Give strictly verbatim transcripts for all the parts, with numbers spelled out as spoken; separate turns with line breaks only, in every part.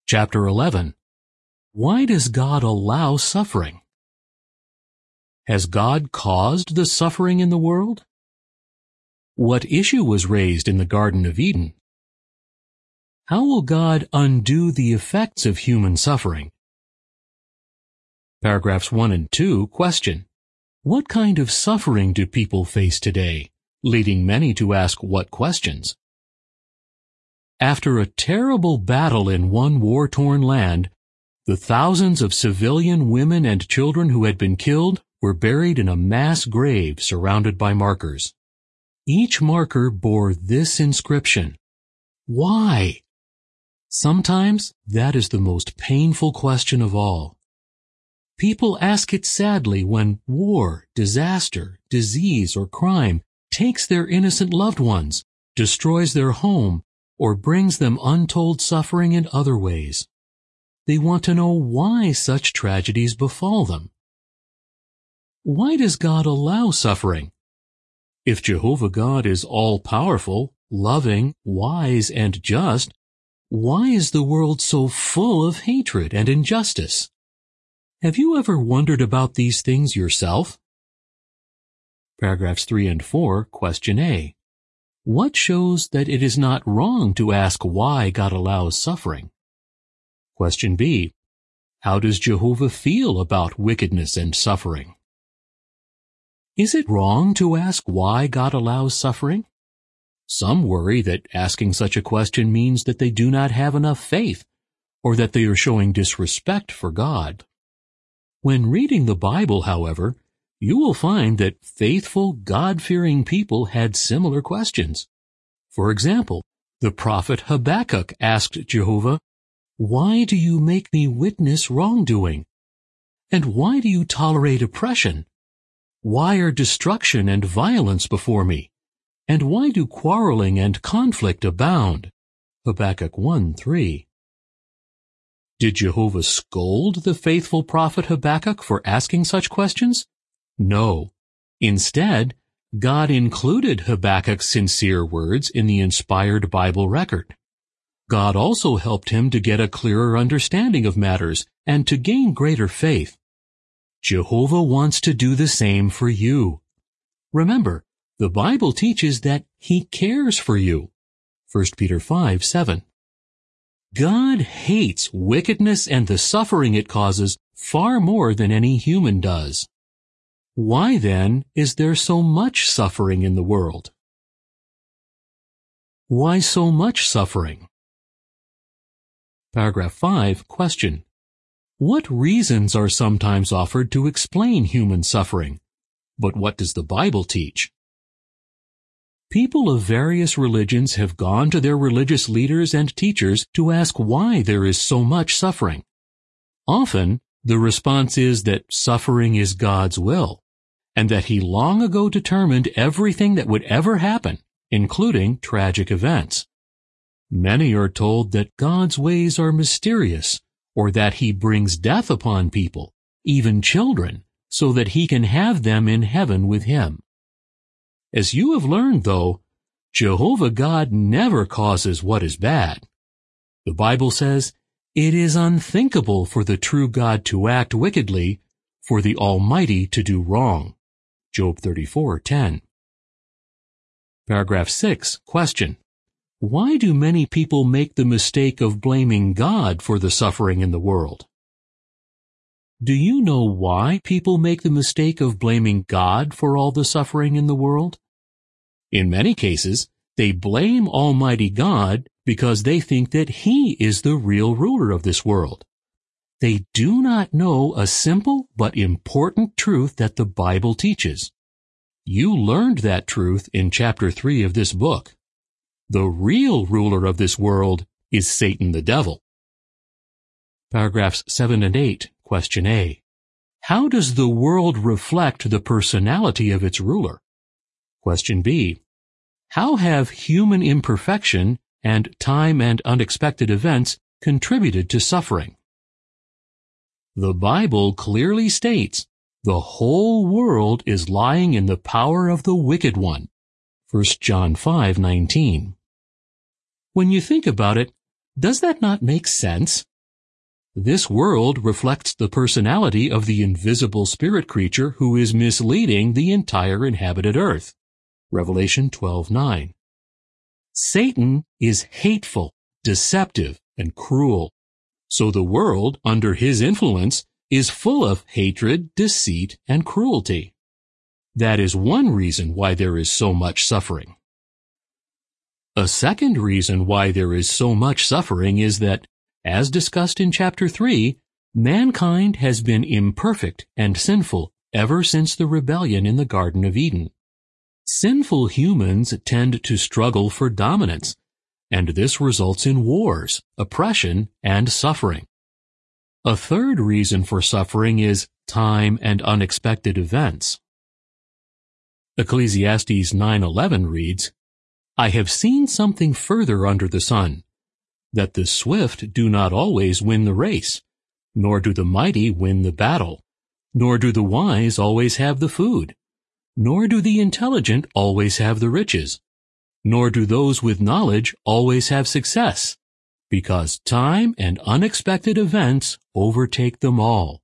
Chapter eleven. Why does God allow suffering? Has God caused the suffering in the world? What issue was raised in the Garden of Eden? How will God undo the effects of human suffering? Paragraphs one and two question, what kind of suffering do people face today, leading many to ask what questions? After a terrible battle in one war-torn land, the thousands of civilian women and children who had been killed were buried in a mass grave surrounded by markers. Each marker bore this inscription, "Why?" Sometimes that is the most painful question of all. People ask it sadly when war, disaster, disease, or crime takes their innocent loved ones, destroys their home, or brings them untold suffering in other ways. They want to know why such tragedies befall them. Why does God allow suffering? If Jehovah God is all-powerful, loving, wise, and just, why is the world so full of hatred and injustice? Have you ever wondered about these things yourself? Paragraphs three and four, question A. What shows that it is not wrong to ask why God allows suffering? Question B. How does Jehovah feel about wickedness and suffering? Is it wrong to ask why God allows suffering? Some worry that asking such a question means that they do not have enough faith, or that they are showing disrespect for God. When reading the Bible, however, you will find that faithful, God-fearing people had similar questions. For example, the prophet Habakkuk asked Jehovah, "Why do you make me witness wrongdoing? And why do you tolerate oppression? Why are destruction and violence before me? And why do quarreling and conflict abound?" Habakkuk one three. Did Jehovah scold the faithful prophet Habakkuk for asking such questions? No. Instead, God included Habakkuk's sincere words in the inspired Bible record. God also helped him to get a clearer understanding of matters and to gain greater faith. Jehovah wants to do the same for you. Remember, the Bible teaches that He cares for you. First Peter five seven. God hates wickedness and the suffering it causes far more than any human does. Why, then, is there so much suffering in the world? Why so much suffering? Paragraph five, question. What reasons are sometimes offered to explain human suffering? But what does the Bible teach? People of various religions have gone to their religious leaders and teachers to ask why there is so much suffering. Often, the response is that suffering is God's will, and that He long ago determined everything that would ever happen, including tragic events. Many are told that God's ways are mysterious, or that He brings death upon people, even children, so that He can have them in heaven with Him. As you have learned, though, Jehovah God never causes what is bad. The Bible says, "It is unthinkable for the true God to act wickedly, for the Almighty to do wrong." Job thirty-four ten. Paragraph six, question. Why do many people make the mistake of blaming God for the suffering in the world? Do you know why people make the mistake of blaming God for all the suffering in the world? In many cases, they blame Almighty God because they think that He is the real ruler of this world. They do not know a simple but important truth that the Bible teaches. You learned that truth in chapter three of this book. The real ruler of this world is Satan the devil. Paragraphs seven and eight, question A. How does the world reflect the personality of its ruler? Question B. How have human imperfection and time and unexpected events contributed to suffering? The Bible clearly states the whole world is lying in the power of the wicked one. First John five nineteen. When you think about it, does that not make sense? This world reflects the personality of the invisible spirit creature who is misleading the entire inhabited earth. Revelation twelve nine. Satan is hateful, deceptive, and cruel. So the world, under his influence, is full of hatred, deceit, and cruelty. That is one reason why there is so much suffering. A second reason why there is so much suffering is that, as discussed in chapter three, mankind has been imperfect and sinful ever since the rebellion in the Garden of Eden. Sinful humans tend to struggle for dominance, and this results in wars, oppression, and suffering. A third reason for suffering is time and unexpected events. Ecclesiastes nine eleven reads, "I have seen something further under the sun, that the swift do not always win the race, nor do the mighty win the battle, nor do the wise always have the food, nor do the intelligent always have the riches, nor do those with knowledge always have success, because time and unexpected events overtake them all."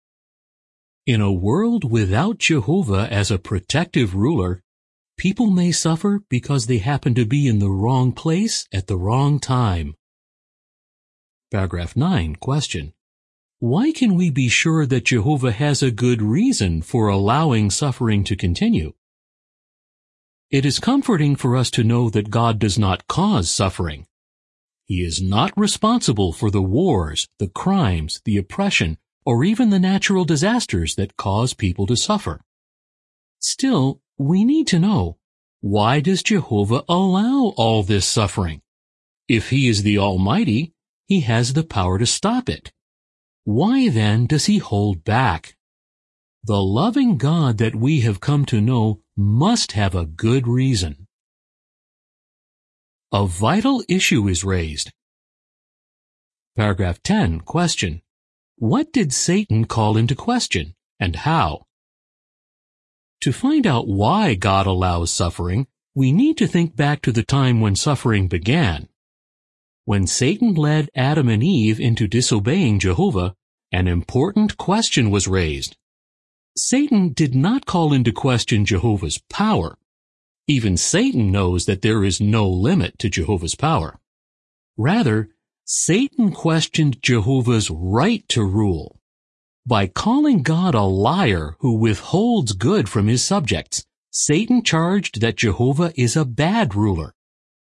In a world without Jehovah as a protective ruler, people may suffer because they happen to be in the wrong place at the wrong time. Paragraph nine, question. Why can we be sure that Jehovah has a good reason for allowing suffering to continue? It is comforting for us to know that God does not cause suffering. He is not responsible for the wars, the crimes, the oppression, or even the natural disasters that cause people to suffer. Still, we need to know, why does Jehovah allow all this suffering? If He is the Almighty, He has the power to stop it. Why then does He hold back? The loving God that we have come to know must have a good reason. A vital issue is raised. Paragraph ten, question. What did Satan call into question, and how? To find out why God allows suffering, we need to think back to the time when suffering began. When Satan led Adam and Eve into disobeying Jehovah, an important question was raised. Satan did not call into question Jehovah's power. Even Satan knows that there is no limit to Jehovah's power. Rather, Satan questioned Jehovah's right to rule. By calling God a liar who withholds good from his subjects, Satan charged that Jehovah is a bad ruler.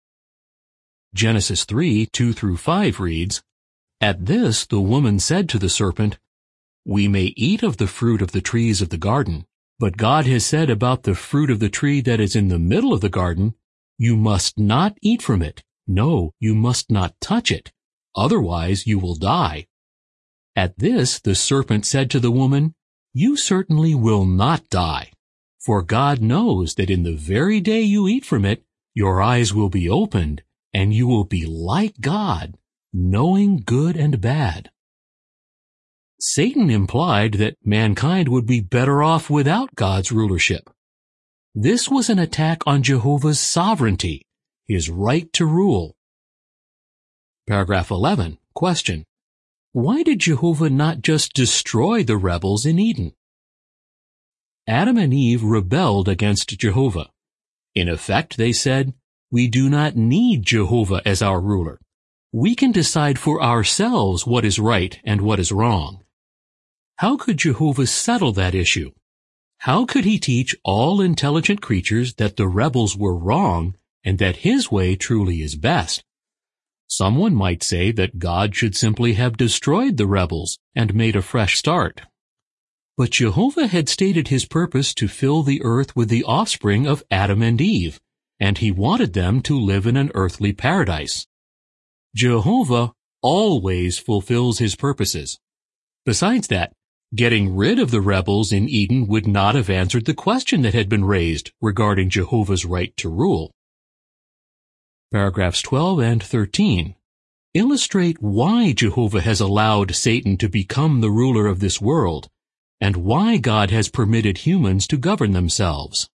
Genesis three, two through five reads, "At this the woman said to the serpent, 'We may eat of the fruit of the trees of the garden, but God has said about the fruit of the tree that is in the middle of the garden, you must not eat from it. No, you must not touch it. Otherwise you will die.' At this the serpent said to the woman, 'You certainly will not die. For God knows that in the very day you eat from it, your eyes will be opened, and you will be like God, knowing good and bad.'" Satan implied that mankind would be better off without God's rulership. This was an attack on Jehovah's sovereignty, His right to rule. Paragraph eleven, question. Why did Jehovah not just destroy the rebels in Eden? Adam and Eve rebelled against Jehovah. In effect, they said, "We do not need Jehovah as our ruler. We can decide for ourselves what is right and what is wrong." How could Jehovah settle that issue? How could He teach all intelligent creatures that the rebels were wrong and that His way truly is best? Someone might say that God should simply have destroyed the rebels and made a fresh start. But Jehovah had stated His purpose to fill the earth with the offspring of Adam and Eve, and He wanted them to live in an earthly paradise. Jehovah always fulfills His purposes. Besides that, getting rid of the rebels in Eden would not have answered the question that had been raised regarding Jehovah's right to rule. Paragraphs twelve and thirteen illustrate why Jehovah has allowed Satan to become the ruler of this world, and why God has permitted humans to govern themselves.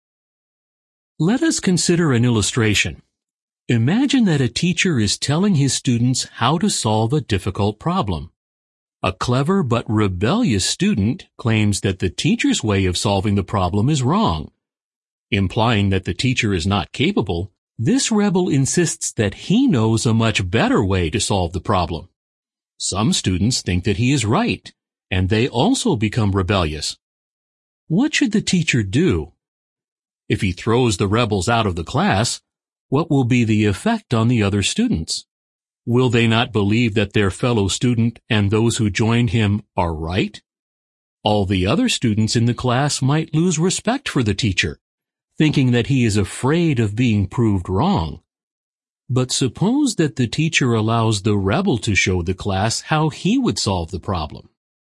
Let us consider an illustration. Imagine that a teacher is telling his students how to solve a difficult problem. A clever but rebellious student claims that the teacher's way of solving the problem is wrong. Implying that the teacher is not capable, this rebel insists that he knows a much better way to solve the problem. Some students think that he is right, and they also become rebellious. What should the teacher do? If he throws the rebels out of the class, what will be the effect on the other students? Will they not believe that their fellow student and those who joined him are right? All the other students in the class might lose respect for the teacher, thinking that he is afraid of being proved wrong. But suppose that the teacher allows the rebel to show the class how he would solve the problem.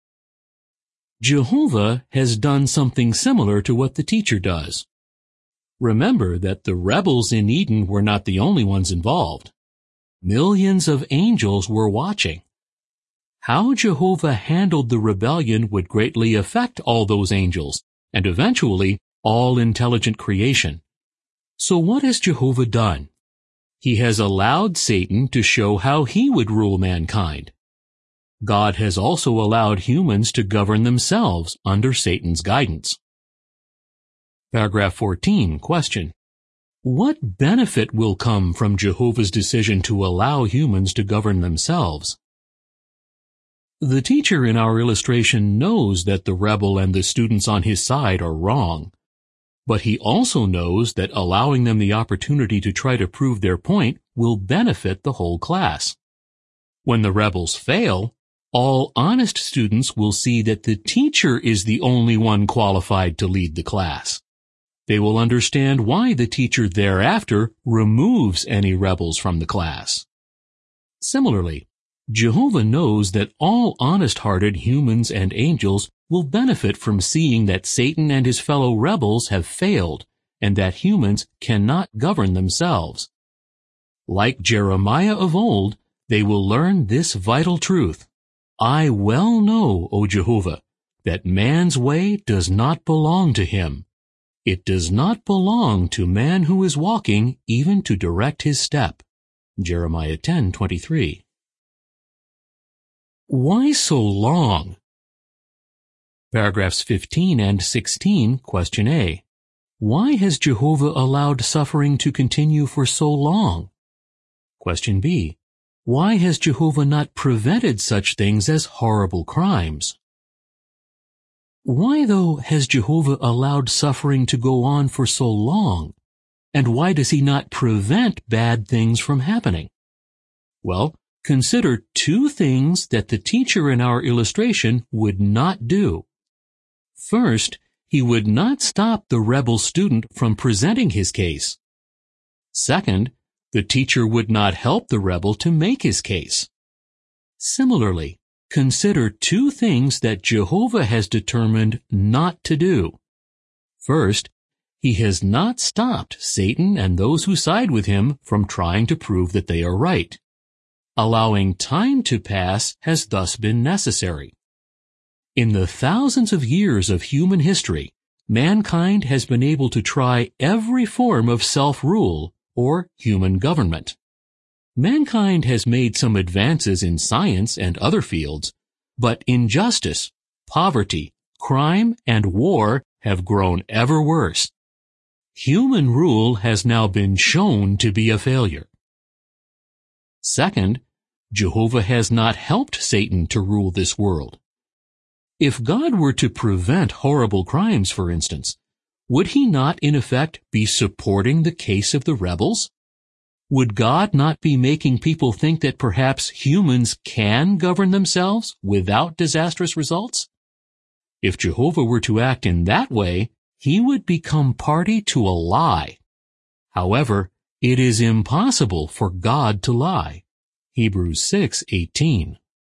Jehovah has done something similar to what the teacher does. Remember that the rebels in Eden were not the only ones involved. Millions of angels were watching. How Jehovah handled the rebellion would greatly affect all those angels, and eventually all intelligent creation. So what has Jehovah done? He has allowed Satan to show how he would rule mankind. God has also allowed humans to govern themselves under Satan's guidance. Paragraph fourteen, question. What benefit will come from Jehovah's decision to allow humans to govern themselves? The teacher in our illustration knows that the rebel and the students on his side are wrong, but he also knows that allowing them the opportunity to try to prove their point will benefit the whole class. When the rebels fail, all honest students will see that the teacher is the only one qualified to lead the class. They will understand why the teacher thereafter removes any rebels from the class. Similarly, Jehovah knows that all honest-hearted humans and angels will benefit from seeing that Satan and his fellow rebels have failed and that humans cannot govern themselves. Like Jeremiah of old, they will learn this vital truth. I well know, O Jehovah, that man's way does not belong to him. It does not belong to man who is walking even to direct his step. Jeremiah ten twenty-three. Why so long? Paragraphs fifteen and sixteen, question A. Why has Jehovah allowed suffering to continue for so long? Question B. Why has Jehovah not prevented such things as horrible crimes? Why, though, has Jehovah allowed suffering to go on for so long? And why does he not prevent bad things from happening? Well, consider two things that the teacher in our illustration would not do. First, he would not stop the rebel student from presenting his case. Second, the teacher would not help the rebel to make his case. Similarly, consider two things that Jehovah has determined not to do. First, he has not stopped Satan and those who side with him from trying to prove that they are right. Allowing time to pass has thus been necessary. In the thousands of years of human history, mankind has been able to try every form of self-rule or human government. Mankind has made some advances in science and other fields, but injustice, poverty, crime, and war have grown ever worse. Human rule has now been shown to be a failure. Second, Jehovah has not helped Satan to rule this world. If God were to prevent horrible crimes, for instance, would he not in effect be supporting the case of the rebels? Would God not be making people think that perhaps humans can govern themselves without disastrous results? If Jehovah were to act in that way, he would become party to a lie. However, it is impossible for God to lie. Hebrews six eighteen.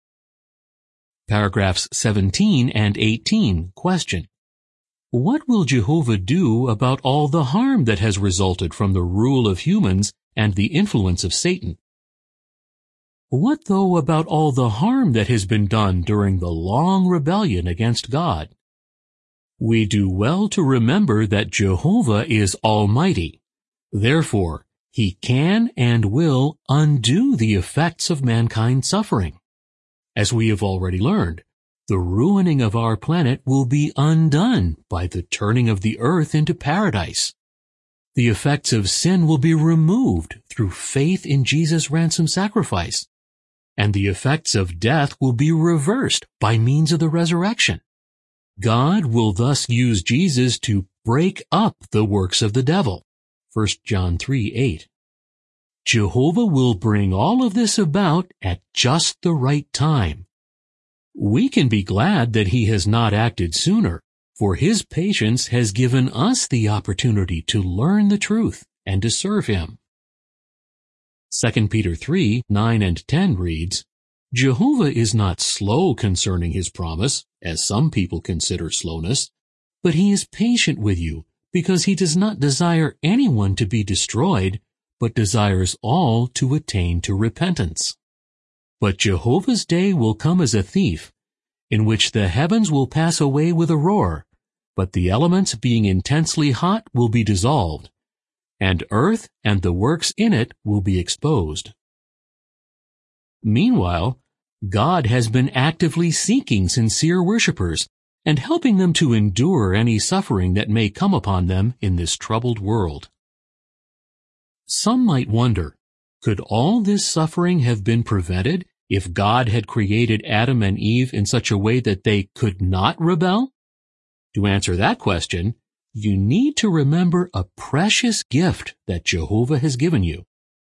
Paragraphs seventeen and eighteen, question. What will Jehovah do about all the harm that has resulted from the rule of humans and the influence of Satan? What, though, about all the harm that has been done during the long rebellion against God? We do well to remember that Jehovah is almighty. Therefore, he can and will undo the effects of mankind's suffering. As we have already learned, the ruining of our planet will be undone by the turning of the earth into paradise. The effects of sin will be removed through faith in Jesus' ransom sacrifice, and the effects of death will be reversed by means of the resurrection. God will thus use Jesus to break up the works of the devil. First John three eight. Jehovah will bring all of this about at just the right time. We can be glad that he has not acted sooner, for his patience has given us the opportunity to learn the truth and to serve him. Second Peter three nine and ten reads, Jehovah is not slow concerning his promise, as some people consider slowness, but he is patient with you, because he does not desire anyone to be destroyed, but desires all to attain to repentance. But Jehovah's day will come as a thief, in which the heavens will pass away with a roar, but the elements being intensely hot will be dissolved, and earth and the works in it will be exposed. Meanwhile, God has been actively seeking sincere worshipers and helping them to endure any suffering that may come upon them in this troubled world. Some might wonder, could all this suffering have been prevented if God had created Adam and Eve in such a way that they could not rebel? To answer that question, you need to remember a precious gift that Jehovah has given you.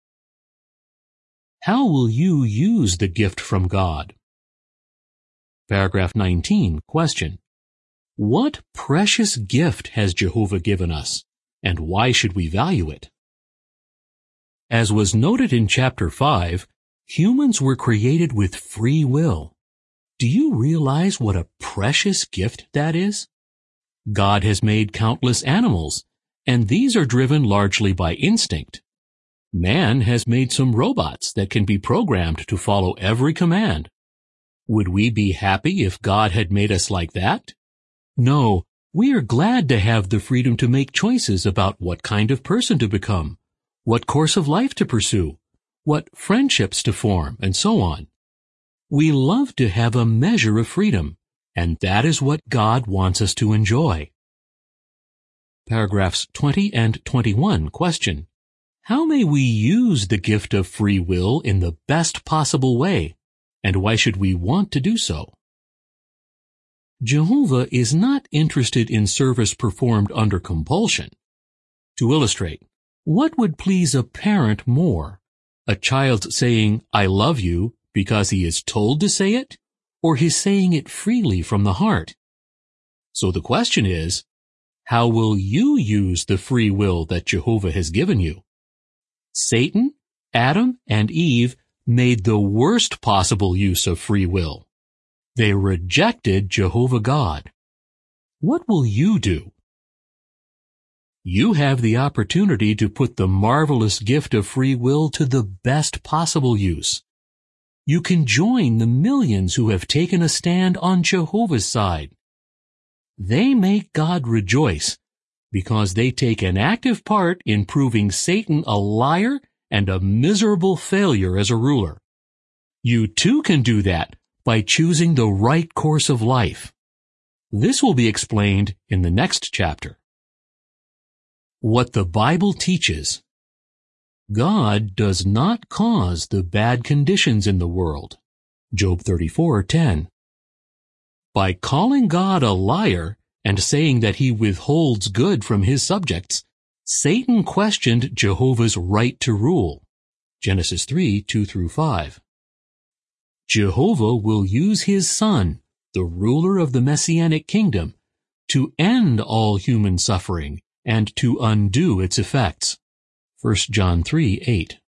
How will you use the gift from God? Paragraph nineteen, question. What precious gift has Jehovah given us, and why should we value it? As was noted in chapter five, humans were created with free will. Do you realize what a precious gift that is? God has made countless animals, and these are driven largely by instinct. Man has made some robots that can be programmed to follow every command. Would we be happy if God had made us like that? No, we are glad to have the freedom to make choices about what kind of person to become, what course of life to pursue, what friendships to form, and so on. We love to have a measure of freedom, and that is what God wants us to enjoy. Paragraphs twenty and twenty-one, question. How may we use the gift of free will in the best possible way, and why should we want to do so? Jehovah is not interested in service performed under compulsion. To illustrate, what would please a parent more? A child saying, I love you, because he is told to say it, or his saying it freely from the heart? So the question is, how will you use the free will that Jehovah has given you? Satan, Adam, and Eve made the worst possible use of free will. They rejected Jehovah God. What will you do? You have the opportunity to put the marvelous gift of free will to the best possible use. You can join the millions who have taken a stand on Jehovah's side. They make God rejoice because they take an active part in proving Satan a liar and a miserable failure as a ruler. You too can do that by choosing the right course of life. This will be explained in the next chapter. What the Bible teaches. God does not cause the bad conditions in the world. Job thirty-four ten. By calling God a liar and saying that he withholds good from his subjects, Satan questioned Jehovah's right to rule. Genesis three two through five. Jehovah will use his Son, the ruler of the Messianic kingdom, to end all human suffering and to undo its effects. First John three eight.